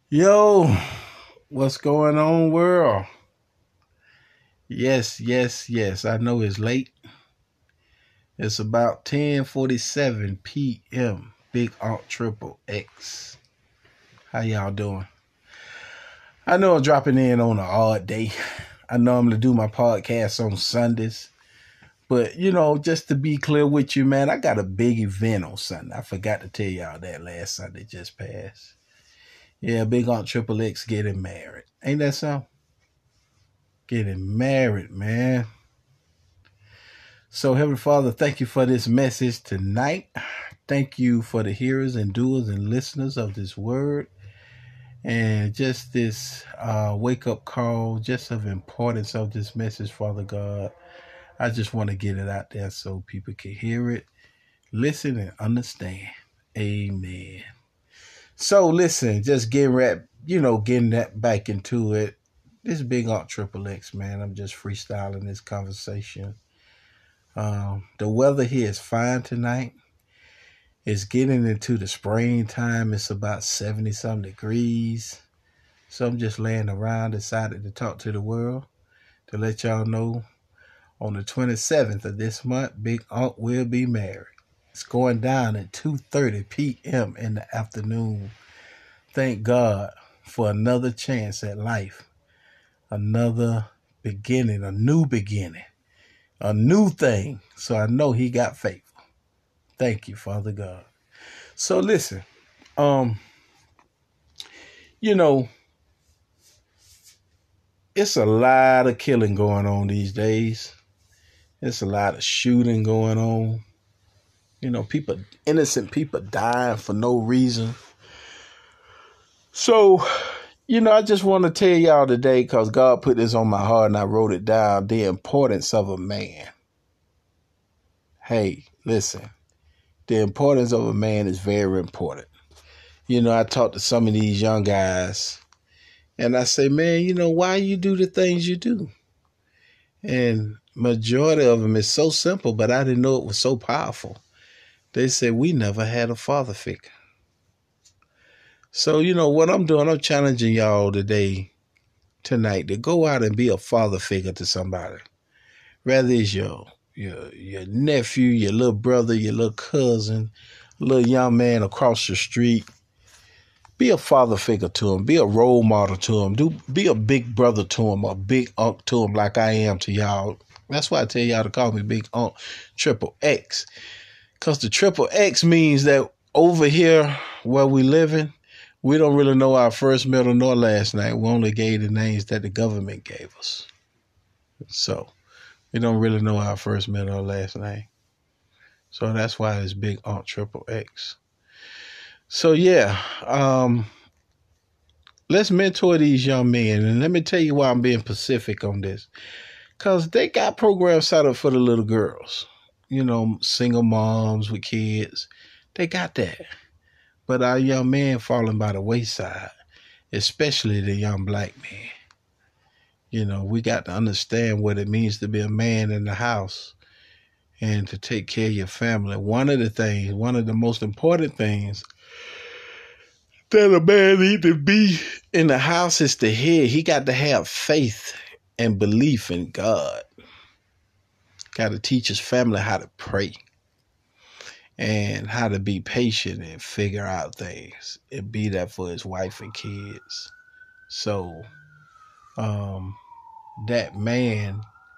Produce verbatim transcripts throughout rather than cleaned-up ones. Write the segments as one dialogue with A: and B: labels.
A: Yo, what's going on, world? Yes, yes, yes. I know it's late. It's about ten forty-seven p m. Big Alt Triple X. How y'all doing? I know I'm dropping in on an odd day. I normally do my podcast on Sundays. But, you know, just to be clear with you, man, I got a big event on Sunday. I forgot to tell y'all that last Sunday just passed. Yeah, Big Aunt Triple X getting married. Ain't that something? Getting married, man. So, Heavenly Father, thank you for this message tonight. Thank you for the hearers and doers and listeners of this word. And just this uh, wake-up call, just of importance of this message, Father God. I just want to get it out there so people can hear it, listen, and understand. Amen. So, listen, just getting right, you know, getting that back into it. This Big Aunt Triple X, man. I'm just freestyling this conversation. Um, the weather here is fine tonight. It's getting into the springtime. It's about seventy some degrees. So I'm just laying around, decided to talk to the world to let y'all know on the twenty-seventh of this month, Big Aunt will be married. It's going down at two thirty p m in the afternoon. Thank God for another chance at life, another beginning, a new beginning. A new thing. So I know he got faithful. Thank you, Father God. So listen, um, you know, it's a lot of killing going on these days. It's a lot of shooting going on. You know, people, innocent people dying for no reason. So, you know, I just want to tell y'all today, because God put this on my heart and I wrote it down, the importance of a man. Hey, listen. The importance of a man is very important. You know, I talk to some of these young guys and I say, man, you know, why you do the things you do? And majority of them is so simple, but I didn't know it was so powerful. They say, we never had a father figure. So, you know, what I'm doing, I'm challenging y'all today, tonight, to go out and be a father figure to somebody. Whether it's your, your, your nephew, your little brother, your little cousin, little young man across the street. Be a father figure to him. Be a role model to him. Do be a big brother to him, a big uncle to him, like I am to y'all. That's why I tell y'all to call me Big Unc Triple X. Because the Triple X means that over here where we living, we don't really know our first, middle, nor last name. We only gave the names that the government gave us. So we don't really know our first, middle, or last name. So that's why it's Big Unc Triple X. So yeah, um, let's mentor these young men. And let me tell you why I'm being specific on this. Because they got programs set up for the little girls. You know, single moms with kids. They got that. But our young men falling by the wayside, especially the young black man. You know, we got to understand what it means to be a man in the house and to take care of your family. One of the things, one of the most important things that a man need to be in the house is the head. He got to have faith and belief in God. Got to teach his family how to pray and how to be patient and figure out things and be there for his wife and kids. So um, that man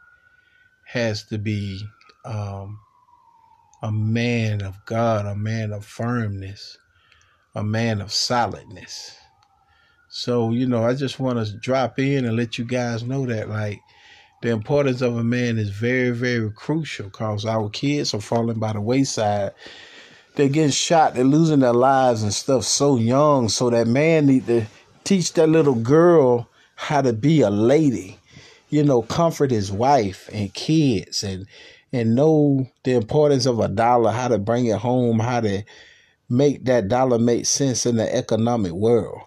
A: has to be um, a man of God, a man of firmness, a man of solidness. So, you know, I just want to drop in and let you guys know that, like, the importance of a man is very, very crucial, because our kids are falling by the wayside. They're getting shot. They're losing their lives and stuff so young. So that man need to teach that little girl how to be a lady, you know, comfort his wife and kids, and and know the importance of a dollar, how to bring it home, how to make that dollar make sense in the economic world.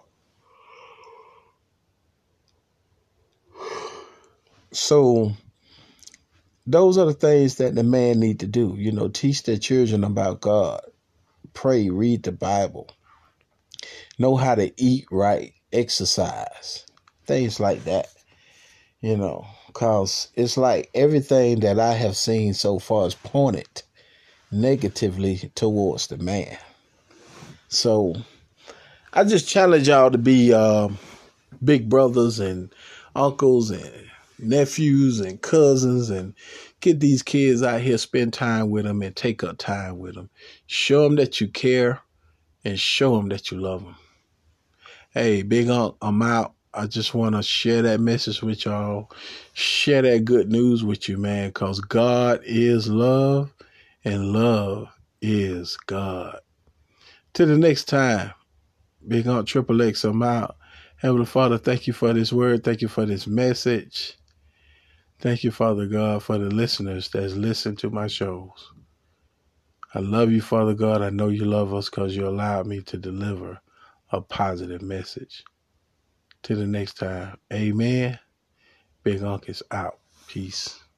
A: So those are the things that the man need to do. You know, teach their children about God, pray, read the Bible, know how to eat right, exercise, things like that, you know, because it's like everything that I have seen so far is pointed negatively towards the man. So I just challenge y'all to be um, big brothers and uncles and nephews and cousins, and get these kids out here, spend time with them and take up time with them. Show them that you care and show them that you love them. Hey, Big Unc, I'm out. I just want to share that message with y'all. Share that good news with you, man, because God is love and love is God. Till the next time, Big Unc Triple X, I'm out. Heavenly Father, thank you for this word. Thank you for this message. Thank you, Father God, for the listeners that's listened to my shows. I love you, Father God. I know you love us because you allowed me to deliver a positive message. Till the next time, amen. Big Unc is out. Peace.